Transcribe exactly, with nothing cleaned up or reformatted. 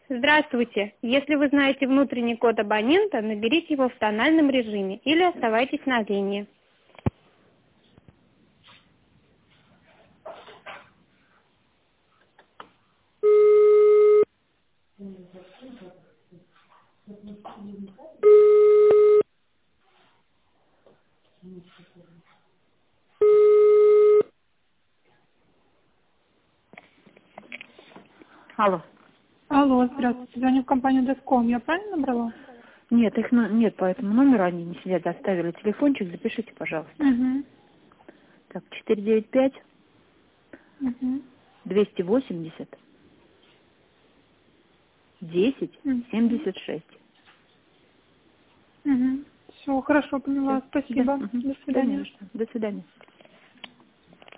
Здравствуйте. Если вы знаете внутренний код абонента, наберите его в тональном режиме или оставайтесь на линии. Алло. Алло, здравствуйте. Звоню в компанию Доском. Я правильно набрала? Нет, их ну, нет по этому номеру, они не сидят, оставили телефончик, запишите, пожалуйста. Угу. Так, четыре девять пять Угу. двести восемьдесят десять семьдесят шесть. Угу. Все, хорошо, поняла. Всё. Спасибо. Да. Угу. До свидания. Конечно. До свидания.